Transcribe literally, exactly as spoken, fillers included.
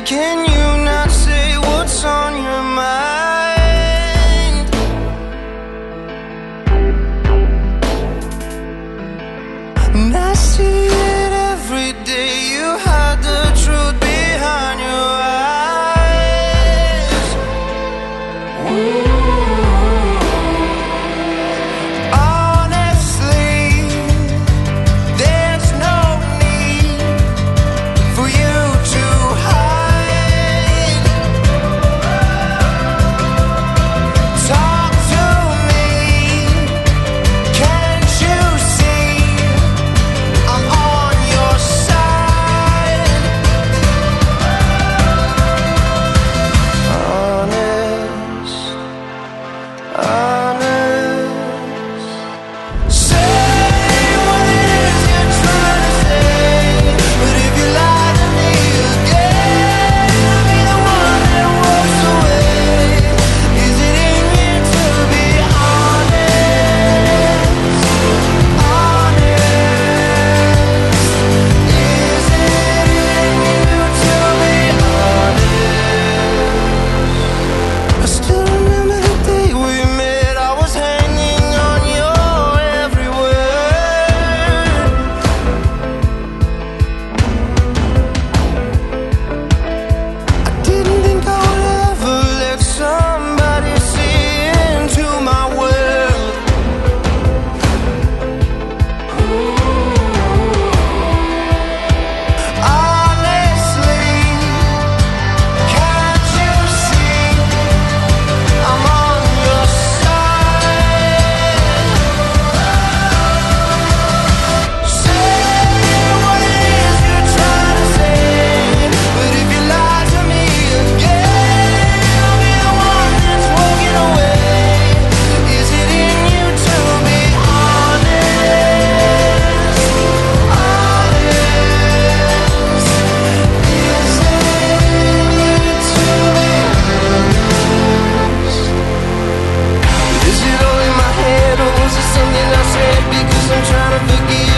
Can you not say what's on your mind? And I see it every day. You hide the truth behind your eyes. Honestly, there's no need for you to hide. Talk to me, can't you see I'm on your side? Honest, honest. Say what it is you're trying to say. But if you lie to me again, I'll be the one that walks away. Is it in you to be honest? Honest. Is it in you to be honest? I still remember the day we met. I was hanging on your every word. I didn't think I would ever let somebody see into my world. Honestly, can't you see I'm on your side? Say what it is you're trying to say. But if you lie to me again, I'll be the one that's walking away. Is it in you to be honest? Honest. Is it in you to be honest? Is it all in my head, or was it something I said? Because I'm trying to forgive